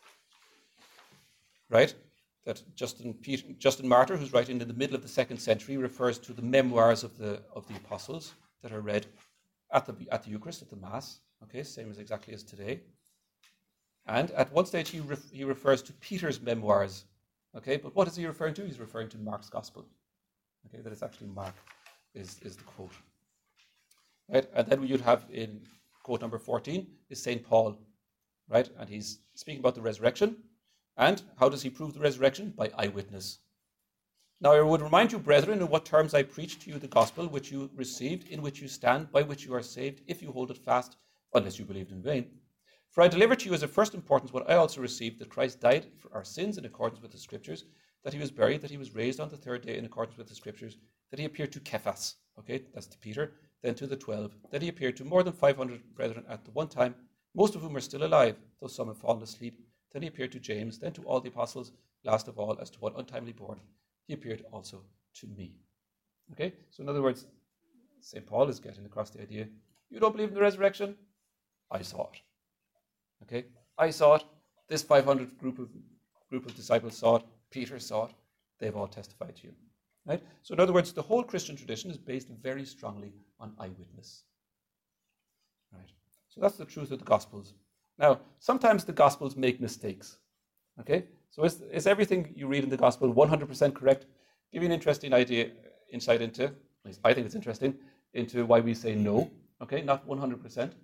Right? That Justin Peter, Justin Martyr, who's writing in the middle of the second century, refers to the memoirs of the of the apostles that are read at the at the Eucharist, at the Mass. Okay, same as exactly as today. And at one stage he ref, he refers to Peter's memoirs. Okay, but what is he referring to? He's referring to Mark's Gospel. Okay, that it's actually Mark is, is the quote. Right, and then you'd have in quote number fourteen is Saint Paul, right? And he's speaking about the resurrection. And how does he prove the resurrection? By eyewitness. Now I would remind you, brethren, in what terms I preached to you the gospel which you received, in which you stand, by which you are saved, if you hold it fast, unless you believed in vain. For I delivered to you as of first importance what I also received, that Christ died for our sins in accordance with the Scriptures, that he was buried, that he was raised on the third day in accordance with the Scriptures, that he appeared to Cephas, okay, that's to Peter, then to the twelve, that he appeared to more than five hundred brethren at the one time, most of whom are still alive, though some have fallen asleep. Then he appeared to James, then to all the apostles, last of all, as to one untimely born, he appeared also to me. Okay, so in other words, Saint Paul is getting across the idea, you don't believe in the resurrection? I saw it. Okay, I saw it. This five hundred group of group of disciples saw it. Peter saw it. They've all testified to you. Right? So in other words, the whole Christian tradition is based very strongly on eyewitness. Right? So that's the truth of the Gospels. Now, sometimes the Gospels make mistakes. Okay? So is, is everything you read in the Gospel one hundred percent correct? Give you an interesting idea, insight into, at least I think it's interesting, into why we say no. Okay, not one hundred percent.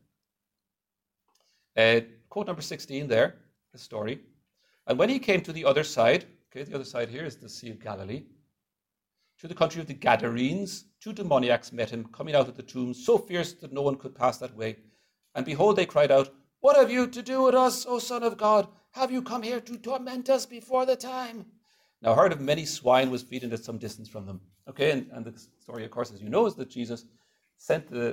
Uh, quote number sixteen there, the story. And when he came to the other side, okay, the other side here is the Sea of Galilee, to the country of the Gadarenes, two demoniacs met him, coming out of the tombs, so fierce that no one could pass that way. And behold, they cried out, what have you to do with us, O Son of God? Have you come here to torment us before the time? Now, a herd of many swine was feeding at some distance from them. Okay, and, and the story, of course, as you know, is that Jesus sent the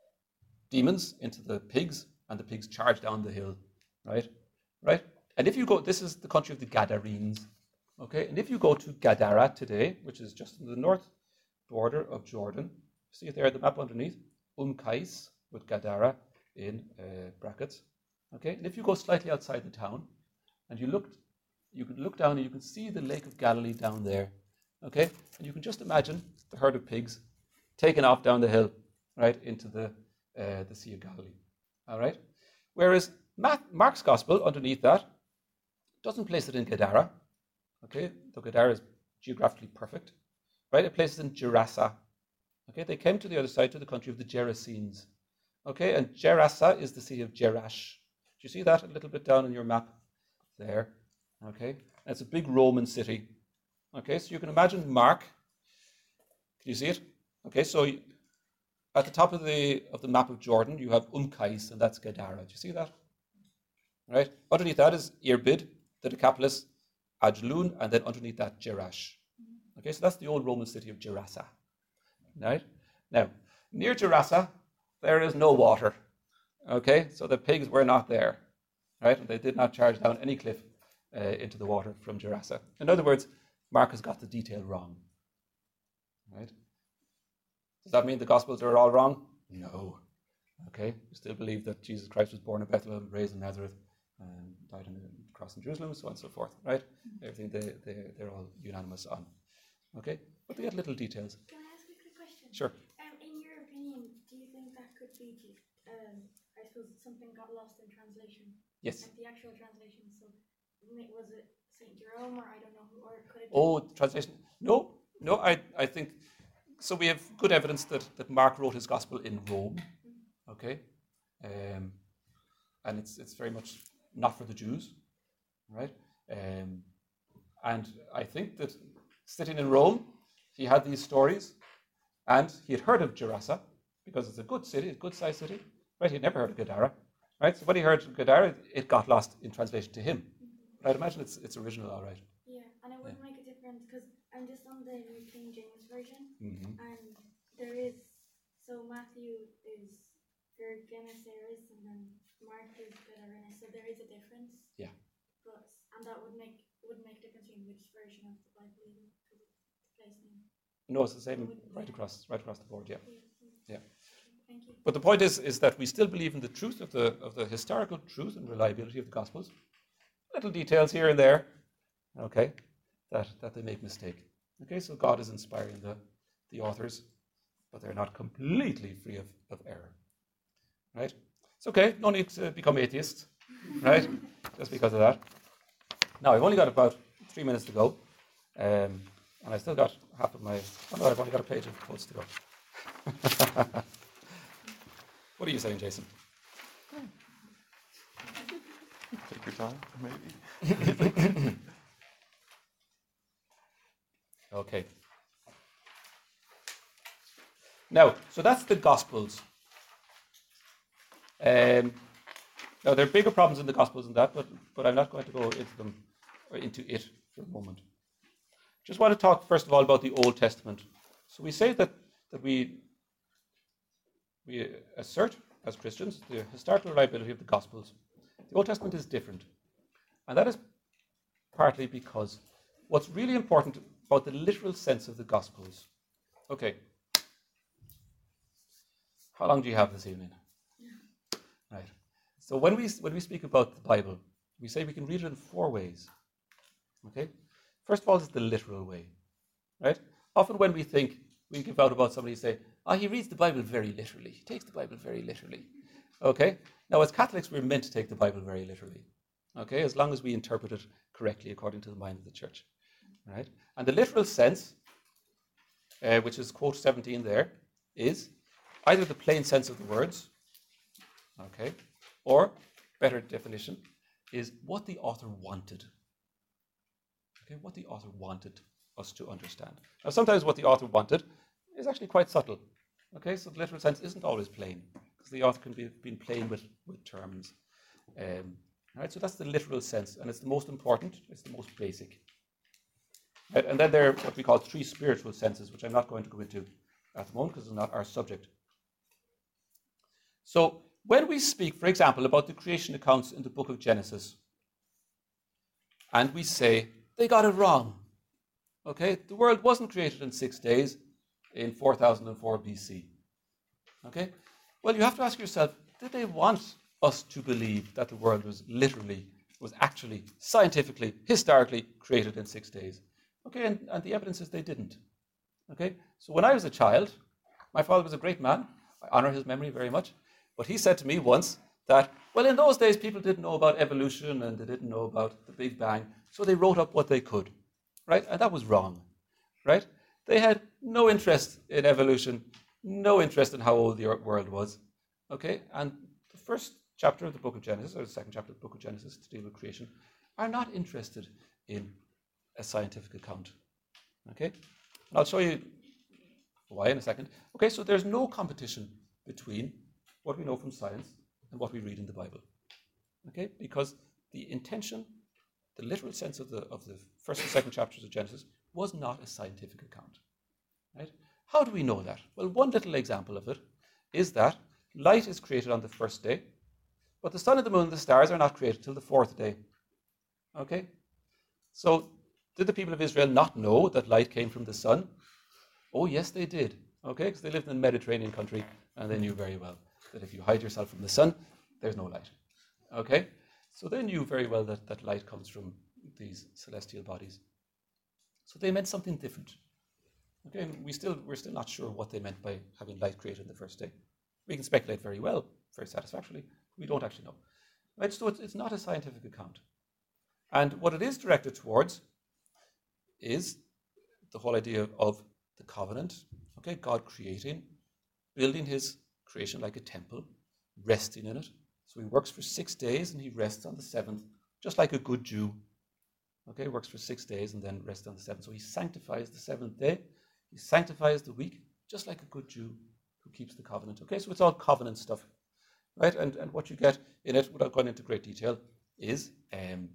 demons into the pigs, and the pigs charged down the hill, right? Right? And if you go, this is the country of the Gadarenes, okay? And if you go to Gadara today, which is just in the north border of Jordan, see it there, the map underneath, Umkais with Gadara in uh, brackets, okay? And if you go slightly outside the town, and you look, you can look down and you can see the Lake of Galilee down there, okay? And you can just imagine the herd of pigs taken off down the hill, right, into the uh, the Sea of Galilee. All right. Whereas Mark's Gospel, underneath that, doesn't place it in Gadara. Okay, though Gadara is geographically perfect, right? It places it in Gerasa. Okay, they came to the other side, to the country of the Gerasenes. Okay, and Gerasa is the city of Jerash. Do you see that a little bit down on your map there? Okay, and it's a big Roman city. Okay, so you can imagine Mark. Can you see it? Okay, so at the top of the of the map of Jordan, you have Umkais, and that's Gadara. Do you see that? Right? Underneath that is Irbid, the Decapolis, Ajlun, and then underneath that, Jerash. Okay, so that's the old Roman city of Gerasa. Right? Now, near Gerasa, there is no water. Okay, so the pigs were not there. Right? And they did not charge down any cliff uh, into the water from Gerasa. In other words, Mark has got the detail wrong. Right? Does that mean the Gospels are all wrong? No. Okay, we still believe that Jesus Christ was born in Bethlehem, raised in Nazareth, and died on the cross in Jerusalem, so on and so forth, right? Everything they, they, they're all unanimous on. Okay, but they get little details. Can I ask a quick question? Sure. Um, in your opinion, do you think that could be, um, I suppose, something got lost in translation? Yes. Like the actual translation, so was it Saint Jerome, or I don't know who, or could it be? Oh, translation? No, no, I, I think... So we have good evidence that, that Mark wrote his gospel in Rome, okay, um, and it's it's very much not for the Jews, right? Um, and I think that sitting in Rome, he had these stories, and he had heard of Gerasa because it's a good city, a good-sized city, right? He'd never heard of Gadara, right? So when he heard of Gadara, it got lost in translation to him. But I'd imagine it's it's original, all right. Yeah, and it wouldn't yeah. make a difference because I'm just on the New King James Version, mm-hmm. and there is, so Matthew is Gergenesaris, and then Mark is Gadarenes, so there is a difference. Yeah. But, and that would make would make difference in which version of the Bible you place name. No, it's the same right across right across the board, yeah. Yeah. Yeah. Thank you. But the point is is that we still believe in the truth of the of the historical truth and reliability of the Gospels. Little details here and there, okay, that, that they make mistake. Okay, so God is inspiring the, the authors, but they're not completely free of, of error. Right? It's okay, no need to become atheists, right? Just because of that. Now, I've only got about three minutes to go, um, and I still got half of my, oh no, I've only got a page of quotes to go. What are you saying, Jason? Take your time, maybe. Okay. Now, so that's the Gospels. Um, now, there are bigger problems in the Gospels than that, but, but I'm not going to go into them or into it for a moment. Just want to talk first of all about the Old Testament. So we say that, that we, we assert as Christians the historical reliability of the Gospels. The Old Testament is different. And that is partly because what's really important about the literal sense of the Gospels. Okay. How long do you have this evening? Right. So when we when we speak about the Bible, we say we can read it in four ways. Okay? First of all, it's the literal way. Right? Often when we think, we give out about somebody, say, oh, he reads the Bible very literally. He takes the Bible very literally. Okay? Now, as Catholics, we're meant to take the Bible very literally. Okay? As long as we interpret it correctly according to the mind of the church. Right? And the literal sense, uh, which is quote seventeen there, is either the plain sense of the words, okay, or, better definition, is what the author wanted. Okay, what the author wanted us to understand. Now, sometimes what the author wanted is actually quite subtle. Okay, so the literal sense isn't always plain, because the author can be been playing with, with terms. Um, right, so that's the literal sense, and it's the most important, it's the most basic. Right, and then there are what we call three spiritual senses, which I'm not going to go into at the moment, because it's not our subject. So, when we speak, for example, about the creation accounts in the book of Genesis, and we say, they got it wrong. Okay, the world wasn't created in six days in four thousand four B C. Okay, well, you have to ask yourself, did they want us to believe that the world was literally, was actually, scientifically, historically created in six days? Okay, and, and the evidence is they didn't. Okay, so when I was a child, my father was a great man. I honor his memory very much. But he said to me once that, well, in those days, people didn't know about evolution and they didn't know about the Big Bang, so they wrote up what they could, right? And that was wrong, right? They had no interest in evolution, no interest in how old the world was, okay? And the first chapter of the book of Genesis, or the second chapter of the book of Genesis, to deal with creation, are not interested in a scientific account, okay? And I'll show you why in a second. Okay, so there's no competition between what we know from science and what we read in the Bible. Okay? Because the intention, the literal sense of the of the first and second chapters of Genesis was not a scientific account. Right? How do we know that? Well, one little example of it is that light is created on the first day, but the sun and the moon and the stars are not created till the fourth day. Okay? So, did the people of Israel not know that light came from the sun? Oh, yes, they did. Okay? Because they lived in a Mediterranean country and they knew very well that if you hide yourself from the sun, there's no light. Okay? So they knew very well that, that light comes from these celestial bodies. So they meant something different. Okay, and we still, we're still not sure what they meant by having light created in the first day. We can speculate very well, very satisfactorily. We don't actually know. Right? So it's, it's not a scientific account. And what it is directed towards is the whole idea of, of the covenant. Okay, God creating, building his creation like a temple, resting in it. So he works for six days and he rests on the seventh, just like a good Jew. Okay, works for six days and then rests on the seventh. So he sanctifies the seventh day. He sanctifies the week, just like a good Jew who keeps the covenant. Okay, so it's all covenant stuff, right? And and what you get in it, without going into great detail, is um,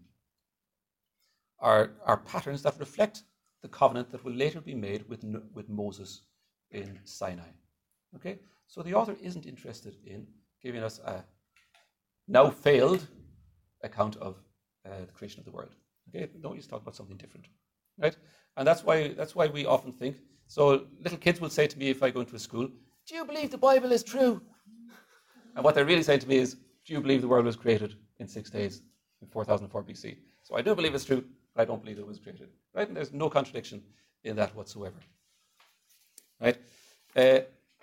are are patterns that reflect the covenant that will later be made with with Moses in Sinai. Okay, so the author isn't interested in giving us a now failed account of uh, the creation of the world. Okay, no, he's talking about something different, right? And that's why that's why we often think. So little kids will say to me if I go into a school, "Do you believe the Bible is true?" And what they're really saying to me is, "Do you believe the world was created in six days in four thousand four B C?" So I do believe it's true, but I don't believe it was created, right? And there's no contradiction in that whatsoever, right? Uh,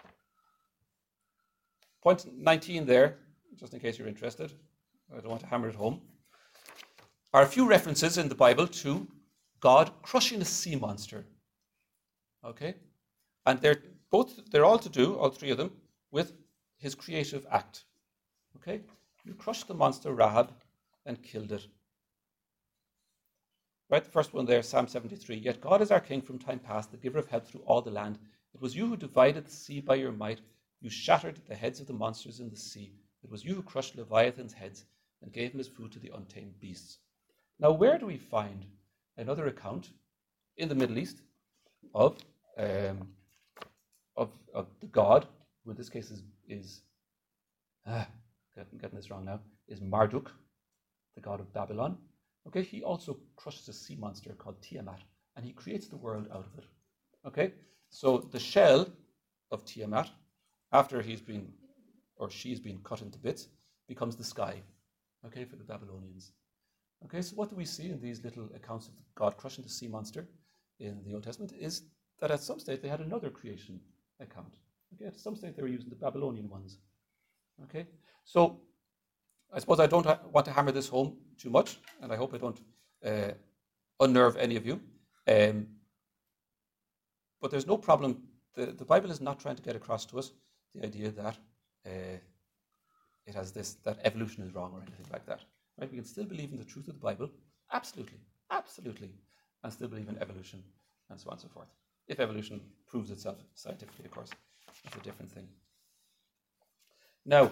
point nineteen there, just in case you're interested. I don't want to hammer it home. Are a few references in the Bible to God crushing a sea monster. Okay? And they're both they're all to do, all three of them, with his creative act. Okay? He crushed the monster Rahab and killed it. Right, the first one there, Psalm seventy-three. Yet God is our king from time past, the giver of help through all the land. It was you who divided the sea by your might. You shattered the heads of the monsters in the sea. It was you who crushed Leviathan's heads and gave him his food to the untamed beasts. Now, where do we find another account in the Middle East of um, of, of the god, who in this case is, is ah, I'm getting this wrong now, is Marduk, the god of Babylon. Okay, he also crushes a sea monster called Tiamat, and he creates the world out of it. Okay, so the shell of Tiamat, after he's been, or she's been cut into bits, becomes the sky, okay, for the Babylonians. Okay, so what do we see in these little accounts of God crushing the sea monster in the Old Testament is that at some stage they had another creation account. Okay, at some stage they were using the Babylonian ones. Okay, so I suppose I don't ha- want to hammer this home too much, and I hope I don't uh, unnerve any of you. Um, but there's no problem. The, the Bible is not trying to get across to us the idea that uh, it has this, that evolution is wrong or anything like that. Right? We can still believe in the truth of the Bible, absolutely, absolutely, and still believe in evolution, and so on and so forth. If evolution proves itself scientifically, of course, that's a different thing. Now,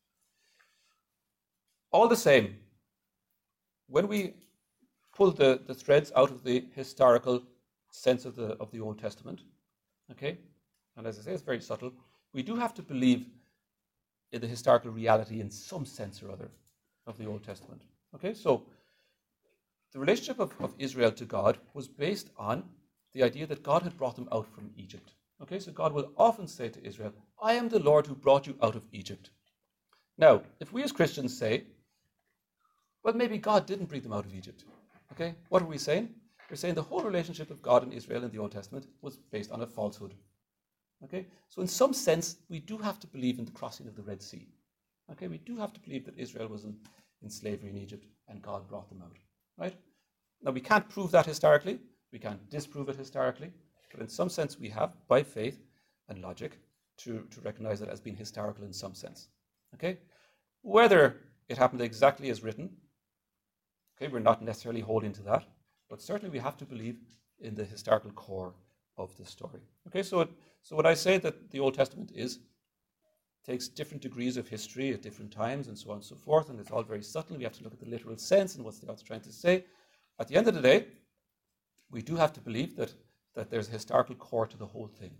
all the same, when we pull the, the threads out of the historical sense of the of the Old Testament, okay, and as I say, it's very subtle, we do have to believe in the historical reality in some sense or other of the Old Testament. Okay, so the relationship of, of Israel to God was based on the idea that God had brought them out from Egypt. Okay, so God will often say to Israel, I am the Lord who brought you out of Egypt. Now, if we as Christians say, well, maybe God didn't bring them out of Egypt. Okay, what are we saying? We're saying the whole relationship of God and Israel in the Old Testament was based on a falsehood. Okay, so in some sense, we do have to believe in the crossing of the Red Sea. Okay, we do have to believe that Israel was in, in slavery in Egypt and God brought them out. Right? Now, we can't prove that historically. We can't disprove it historically. But in some sense, we have, by faith and logic, to, to recognize it as being historical in some sense. Okay? Whether it happened exactly as written, okay, we're not necessarily holding to that, but certainly we have to believe in the historical core of the story. Okay, so it, so what I say that the Old Testament is, takes different degrees of history at different times and so on and so forth, and it's all very subtle. We have to look at the literal sense and what's the author trying to say. At the end of the day, we do have to believe that, that there's a historical core to the whole thing.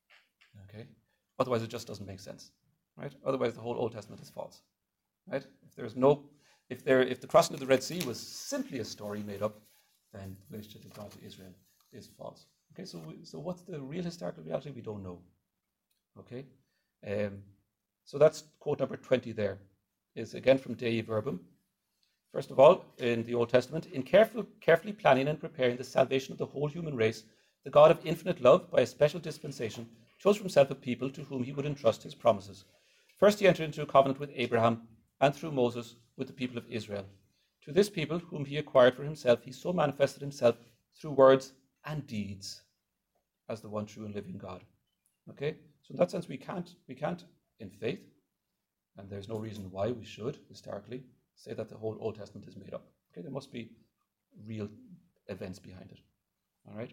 Okay? Otherwise it just doesn't make sense. Right? Otherwise the whole Old Testament is false. Right? If there's no if there if the crossing of the Red Sea was simply a story made up, then the relationship of God to Israel is false. Okay, so we, so what's the real historical reality? We don't know. Okay? Um, so that's quote number twenty there. Is again from Dei Verbum. First of all, in the Old Testament, in careful, carefully planning and preparing the salvation of the whole human race, the God of infinite love, by a special dispensation, chose for himself a people to whom he would entrust his promises. First he entered into a covenant with Abraham, and through Moses with the people of Israel. To this people, whom he acquired for himself, he so manifested himself through words and deeds as the one true and living God. Okay? So in that sense, we can't, we can't, in faith, and there's no reason why we should, historically, say that the whole Old Testament is made up. Okay, there must be real events behind it. All right?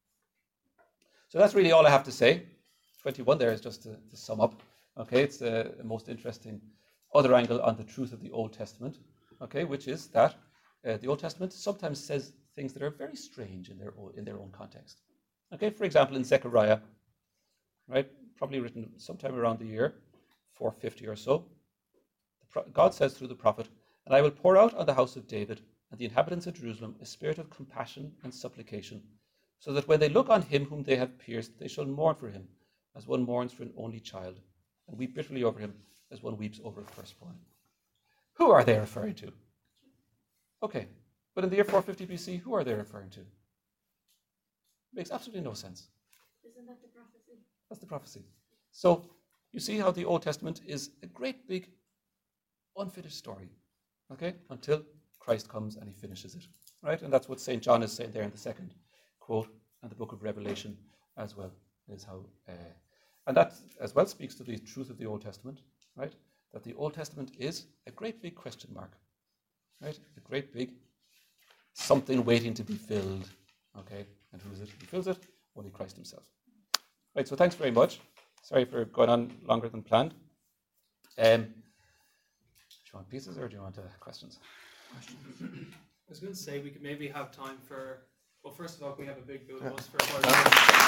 So that's really all I have to say. twenty-one there is just to, to sum up. Okay, it's the most interesting other angle on the truth of the Old Testament. Okay, which is that uh, the Old Testament sometimes says things that are very strange in their own, in their own context. Okay, for example, in Zechariah, right, probably written sometime around the year four fifty or so, God says through the prophet, and I will pour out on the house of David and the inhabitants of Jerusalem a spirit of compassion and supplication, so that when they look on him whom they have pierced, they shall mourn for him, as one mourns for an only child, and weep bitterly over him, as one weeps over a firstborn. Who are they referring to? Okay, but in the year four fifty B C, who are they referring to? Makes absolutely no sense. Isn't that the prophecy? That's the prophecy. So you see how the Old Testament is a great big unfinished story, okay, until Christ comes and he finishes it, right? And that's what Saint John is saying there in the second quote, and the book of Revelation as well, is how, uh, and that as well speaks to the truth of the Old Testament, right? That the Old Testament is a great big question mark, right? A great big something waiting to be filled. Okay, and who is it who fills it? Only Christ himself. Right, so thanks very much. Sorry for going on longer than planned. Um, do you want pieces or do you want uh, questions? I was going to say we could maybe have time for, well, first of all, we have a big bill Yeah. for